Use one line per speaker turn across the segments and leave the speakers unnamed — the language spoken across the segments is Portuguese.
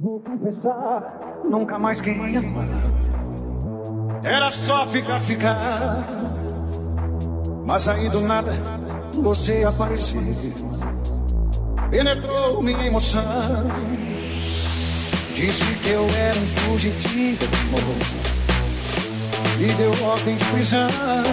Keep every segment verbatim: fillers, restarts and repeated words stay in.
Vou confessar, nunca mais queria amar. Era só ficar, ficar. Mas aí do nada você apareceu, penetrou minha emoção. Disse que eu era um fugitivo de amor e deu ordem de prisão.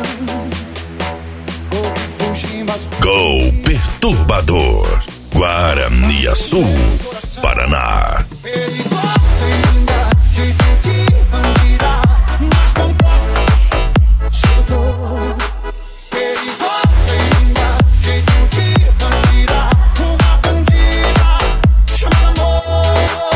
Corri, fugi, mas...
Go Perturbador, Guaraniaçu, Paraná.
Perigosa e linda, jeito de bandida, mas com toque sedutor. Perigosa e linda, jeito de bandida, uma bandida, chama amor.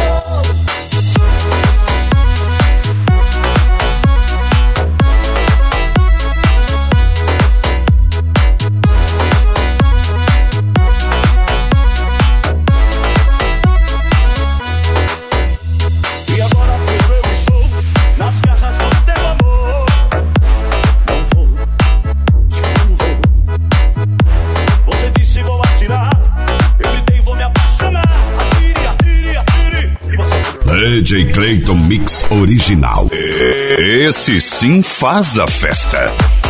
D J Clayton Mix Original. Esse sim faz a festa.